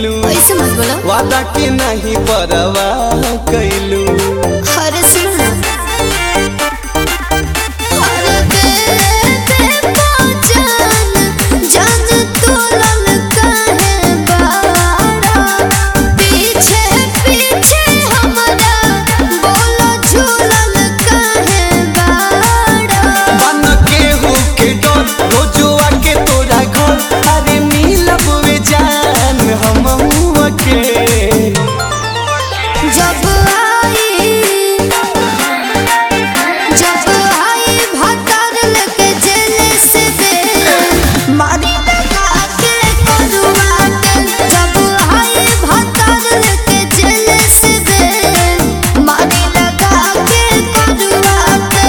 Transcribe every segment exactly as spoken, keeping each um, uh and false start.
कैलू ऐसे मत बोलो। वादा के नहीं परवाह कैलू अरे सुनो ना, अरे बेबे पहचान जान तू ललका है बारा, पीछे पीछे हमारा बोलो झूलन का है बारा। बन के हो के डर रोजो आके तोरा घर अरे मिलब वे जान हम हुआ के जब आई जब आई भातार लेके जेल से दे मारी लगा के करुआ के। जब आई भातार लेके जेल से दे मारी लगा के करुआ के।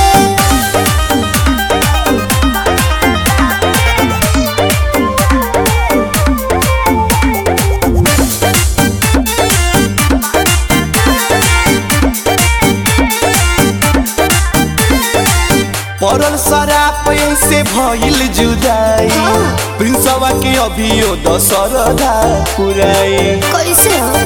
पड़ल शराब से भइल जुदाई प्रिंसवा के अभियो दशरदा पुराई कैसे हो